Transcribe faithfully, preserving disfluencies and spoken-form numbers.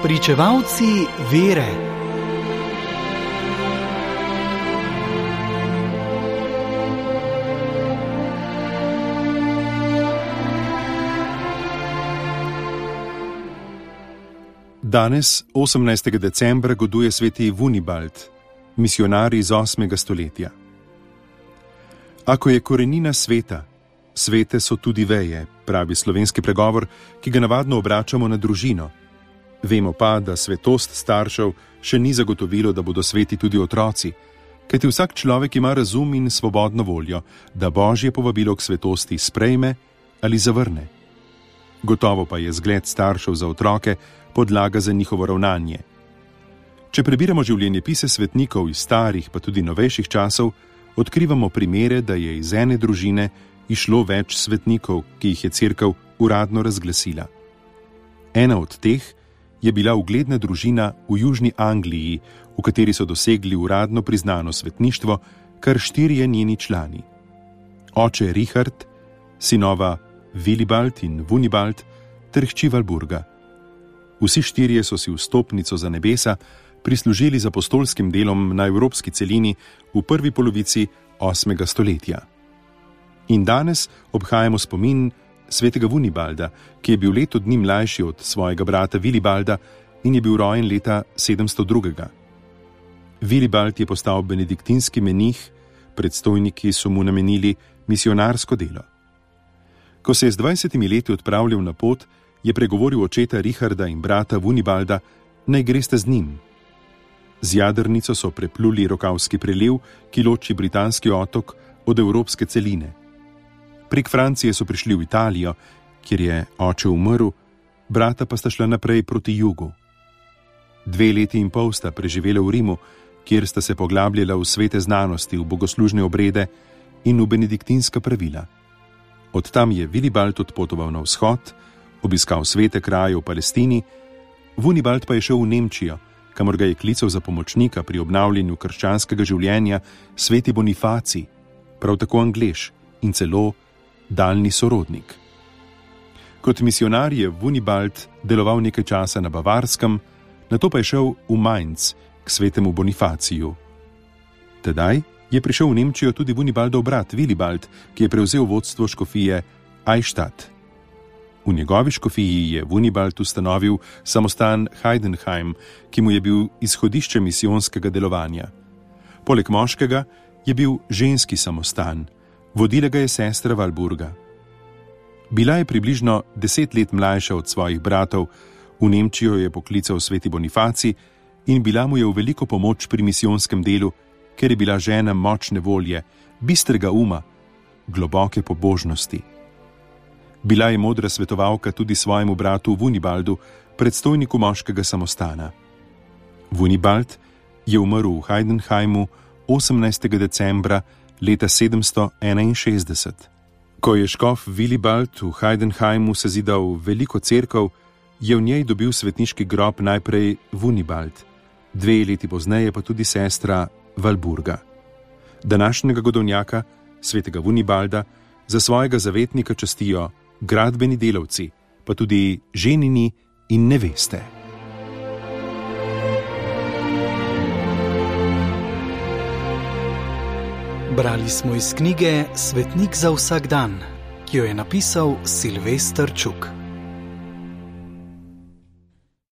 Pričevalci vere. Danes, osemnajstega decembra, goduje sveti Vunibald, misionar iz osmega stoletja. Ako je korenina sveta, svete so tudi veje, pravi slovenski pregovor, ki ga navadno obračamo na družino. Vemo pa, da svetost staršev še ni zagotovilo, da bodo sveti tudi otroci, kajti vsak človek ima razum in svobodno voljo, da Božje povabilo k svetosti sprejme ali zavrne. Gotovo pa je zgled staršev za otroke podlaga za njihovo ravnanje. Če prebiramo življenjepise svetnikov iz starih pa tudi novejših časov, odkrivamo primere, da je iz ene družine išlo več svetnikov, ki jih je cerkev uradno razglasila. Ena od teh je bila ugledna družina v Južni Angliji, v kateri so dosegli uradno priznano svetništvo kar štirje njeni člani. Oče Richard, sinova Willibald in Vunibald ter hči Walburga. Vsi štirje so si vstopnico za nebesa prislužili z apostolskim delom na evropski celini v prvi polovici osmega stoletja. In danes obhajamo spomin svetega Vunibalda, ki je bil leto dni mlajši od svojega brata Wilibalda in je bil rojen leta sedemsto dva. Willibald je postal benediktinski menih, predstojniki so mu namenili misionarsko delo. Ko se je z dvajsetimi leti odpravljal na pot, je pregovoril očeta Richarda in brata Vunibalda, naj greste z njim. Z jadrnico so prepluli Rokavski preliv, ki loči britanski otok od evropske celine. Prek Francije so prišli v Italijo, kjer je oče umrl, brata pa sta šla naprej proti jugu. Dve leti in pol sta preživela v Rimu, kjer sta se poglabljala v svete znanosti, v bogoslužne obrede in v benediktinska pravila. Od tam je Willibald odpotoval na vzhod, obiskal svete kraje v Palestini, Vunibald pa je šel v Nemčijo, kamor ga je klical za pomočnika pri obnavljanju krščanskega življenja sveti Bonifacij, prav tako Anglež in celo daljni sorodnik. Kot misionar je Vunibald deloval nekaj časa na Bavarskem, nato pa je šel v Mainz k svetemu Bonifaciju. Tedaj je prišel v Nemčijo tudi Vunibaldov brat Willibald, ki je prevzel vodstvo škofije Eichstätt. V njegovi škofiji je Vunibald ustanovil samostan Heidenheim, ki mu je bil izhodišče misijonskega delovanja. Poleg moškega je bil ženski samostan, vodila ga je sestra Walburga. Bila je približno deset let mlajša od svojih bratov, v Nemčijo je poklical sveti Bonifacij in bila mu je v veliko pomoč pri misijonskem delu, ker je bila žena močne volje, bistrega uma, globoke pobožnosti. Bila je modra svetovalka tudi svojemu bratu Vunibaldu, predstojniku moškega samostana. Vunibald je umrl v Heidenheimu osemnajstega decembra leta sedemsto enainšestdeset. Ko je škof Willibald v Heidenheimu sezidal veliko cerkev, je v njej dobil svetniški grob najprej Vunibald, dve leti pozneje pa tudi sestra Walburga. Današnjega godovnjaka, svetega Vunibalda, za svojega zavetnika častijo gradbeni delavci, pa tudi ženini in neveste. Brali smo iz knjige Svetnik za vsak dan, ki jo je napisal Silvester Čuk.